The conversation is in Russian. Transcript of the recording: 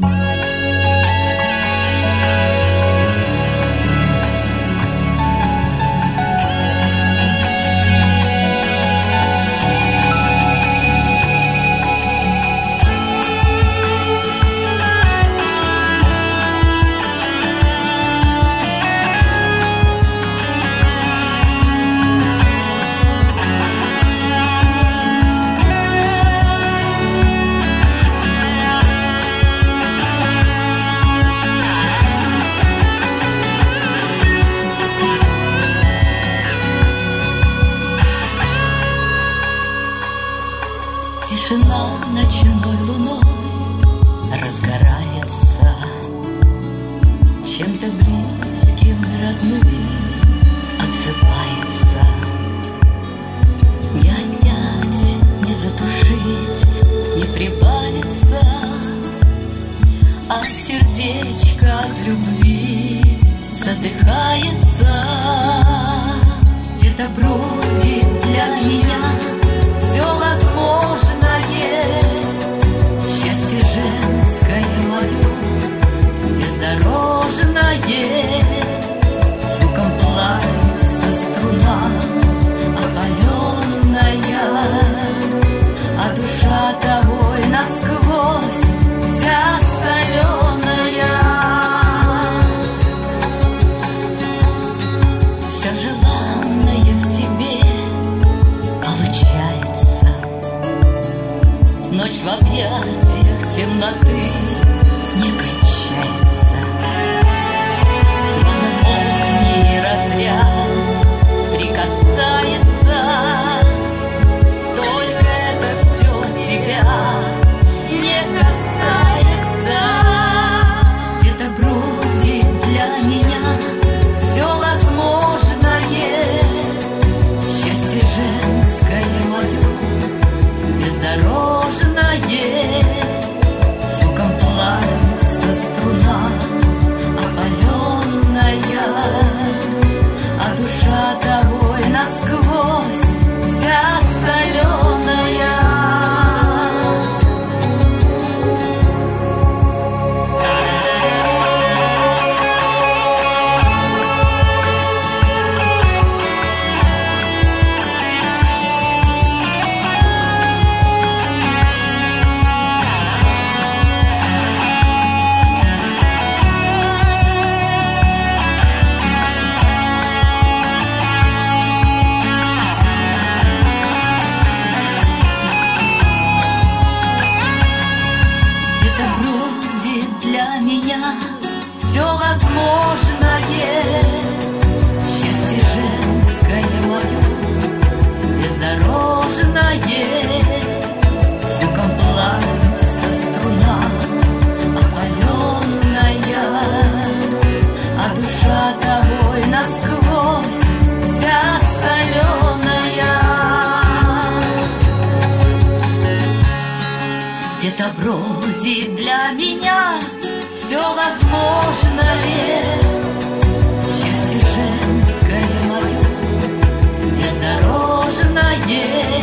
Тишина ночной луной разгорается, чем-то близким и родным отзывается. Не отнять, не затушить, не прибавится, а сердечко от любви задыхается. Где-то бродит для меня все возможное, счастье женское мое бездорожное. Звуком плавится струна опаленная, а душа тобой насквозь вся соленая. Все желанное в тебе получается. Ночь в объятиях темноты не кончается. Словно молнии разряд прикасается. Только это все тебя не касается. Где-то бродит для меня все возможное, счастье женское мое бездорожное. Звуком плавится струна опаленная, а душа тобой насквозь вся соленая. Для меня все возможное, счастье женское мое бездорожное. Звуком плавится струна опаленная, а душа тобой насквозь вся соленая. Где-то бродит для меня все возможное, счастье женское мое бездорожное.